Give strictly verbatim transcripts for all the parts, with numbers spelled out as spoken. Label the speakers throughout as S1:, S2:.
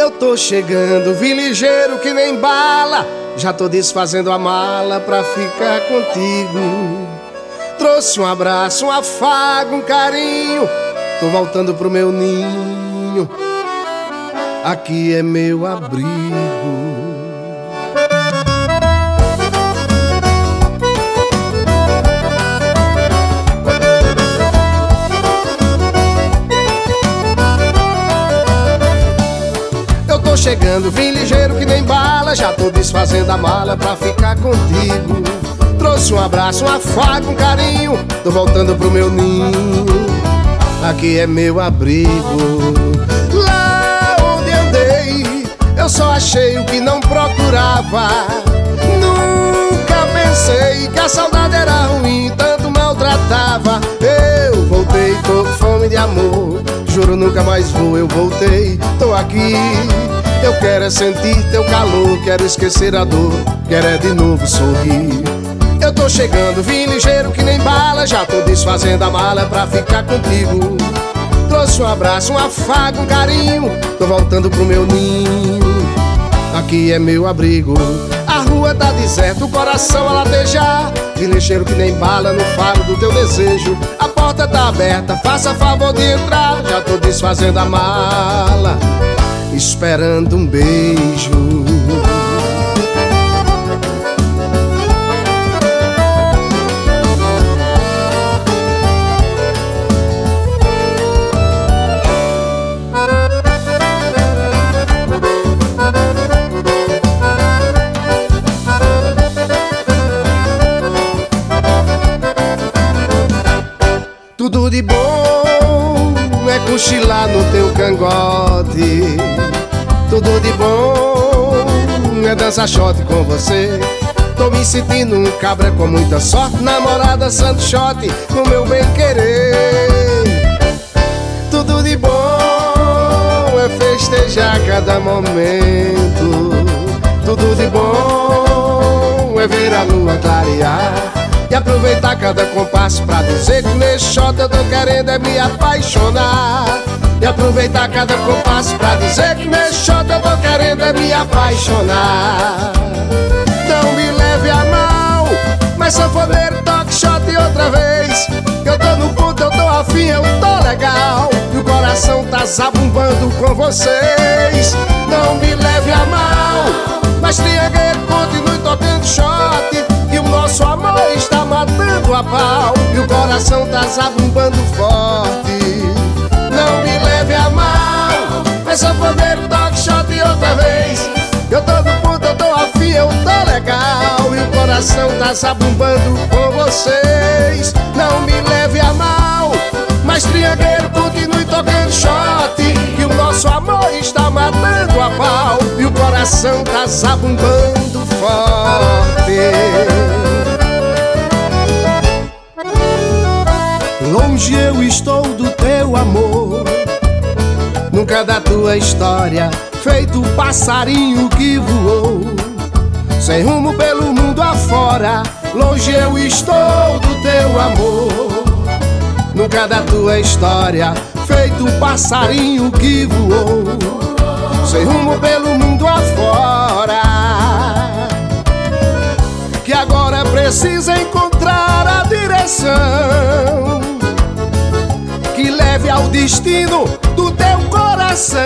S1: Eu tô chegando, vim ligeiro que nem bala. Já tô desfazendo a mala pra ficar contigo. Trouxe um abraço, um afago, um carinho. Tô voltando pro meu ninho. Aqui é meu abrigo. Eu tô chegando, vim ligeiro que nem bala. Já tô desfazendo a mala pra ficar contigo. Trouxe um abraço, um afago, um carinho. Tô voltando pro meu ninho. Aqui é meu abrigo. Lá onde andei, eu só achei o que não procurava. Nunca pensei que a saudade era ruim, tanto maltratava. Eu voltei, tô com fome de amor. Juro nunca mais vou, eu voltei, tô aqui. Eu quero é sentir teu calor, quero esquecer a dor, quero é de novo sorrir. Eu tô chegando, vim ligeiro que nem bala. Já tô desfazendo a mala pra ficar contigo. Trouxe um abraço, um afago, um carinho. Tô voltando pro meu ninho. Aqui é meu abrigo. A rua tá deserta, o coração a latejar. Vim ligeiro que nem bala no faro do teu desejo. A porta tá aberta, faça favor de entrar. Já tô desfazendo a mala, esperando um beijo. Tudo de bom é cochilar no teu cangote. Tudo de bom é dançar shot com você. Tô me sentindo um cabra com muita sorte. Namorada santo shot com meu bem querer. Tudo de bom é festejar cada momento. Tudo de bom é ver a lua clarear e aproveitar cada compasso pra dizer que nesse shot eu tô querendo é me apaixonar. E aproveitar cada compasso pra dizer que nesse shot eu tô querendo é me apaixonar. Não me leve a mal, mas sanfoneiro toque shot outra vez. Que eu tô no ponto, eu tô afim, eu tô legal. E o coração tá zabumbando com vocês. Não me leve a mal, mas triangueiro continue tocando shot. E o nosso amor está matando a pau. E o coração tá zabumbando forte. Não me leve a mal, mas sanfoneiro toque shot outra vez. Eu tô no ponto, eu tô afim, eu tô legal. E o coração tá zabumbando com vocês. Não me leve a mal, mas triangueiro continue tocando shot. E o nosso amor está matando a pau. E o coração tá zabumbando forte. Longe eu estou do teu amor, nunca da tua história, feito passarinho que voou, sem rumo pelo mundo afora. Longe eu estou do teu amor, nunca da tua história, feito passarinho que voou, sem rumo pelo mundo afora. Que agora precisa encontrar a direção que leve ao destino do teu coração.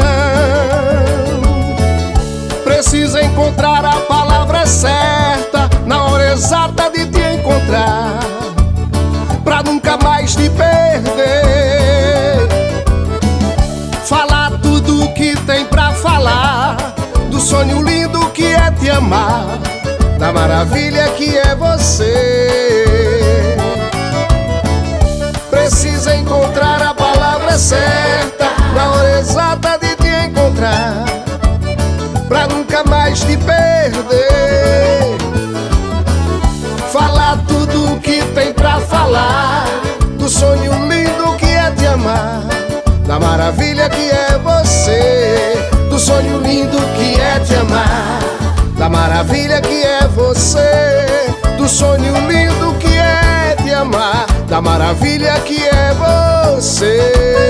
S1: Precisa encontrar a palavra certa na hora exata de te encontrar, pra nunca mais te perder. Falar tudo o que tem pra falar, do sonho lindo que é te amar, da maravilha que é você. Precisa encontrar a palavra certa na hora exata de te encontrar, pra nunca mais te perder. Falar tudo o que tem pra falar, do sonho lindo que é te amar, da maravilha que é você. Do sonho lindo que é te amar, da maravilha que é você. Do sonho lindo que é te amar, da maravilha que é você.